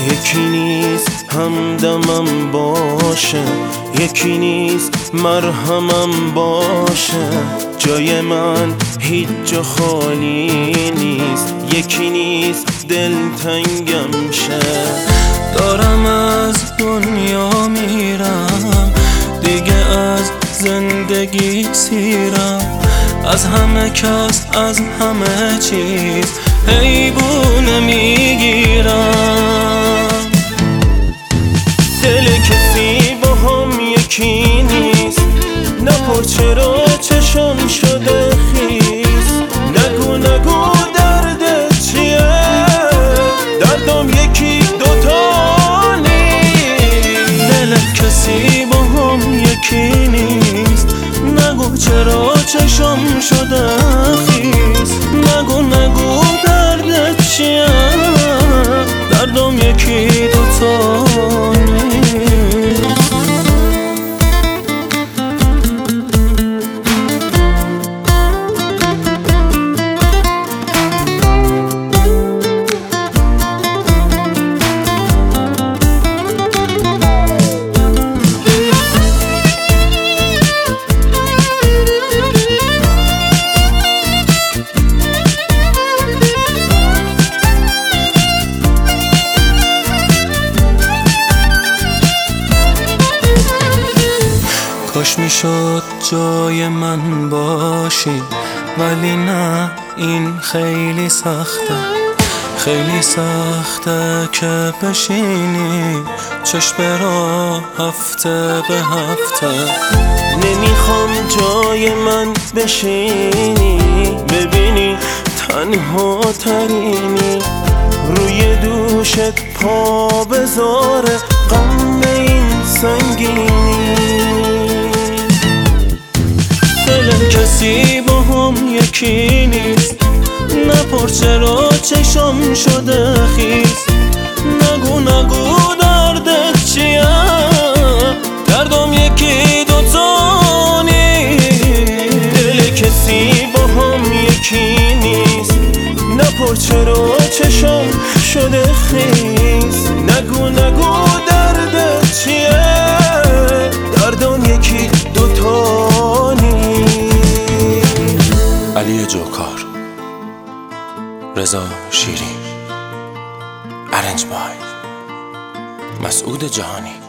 یکی نیست همدمم باشه، یکی نیست مرهمم باشه. جای من هیچ جا خالی نیست، یکی نیست دلتنگم شه. دارم از دنیا میرم، دیگه از زندگی سیرم. از همه کس، از همه چیز حیبونه میگیرم. دل کسی با هم یکی نیست، نپر چرا چشم شده خیس. نگو نگو دردت چیه، دردم یکی دوتا نیست. دل کسی با هم یکی نیست، نگو چرا چشم شده خیس. نگو نگو دردت چیه، دردم یکی دوتا نیست. کاش میشد جای من باشی، ولی نه، این خیلی سخته. خیلی سخته که بشینی چشم را هفته به هفته. نمیخوام جای من بشینی، ببینی تنها ترینی. روی دوشت پا بذاره غم این سنگینی. دل کسی با هم یکی نیست، نپر چرا چشم شده خیس. نگو نگو دردت چیه، دردم یکی دوتا نیست. دل کسی با هم یکی نیست، نپر چرا چشم شده خیس. نگو نگو دردت چیه، دردم یکی دوتا نیست. علی جوکار، رضا شیری، ارنج بای مسعود جهانی.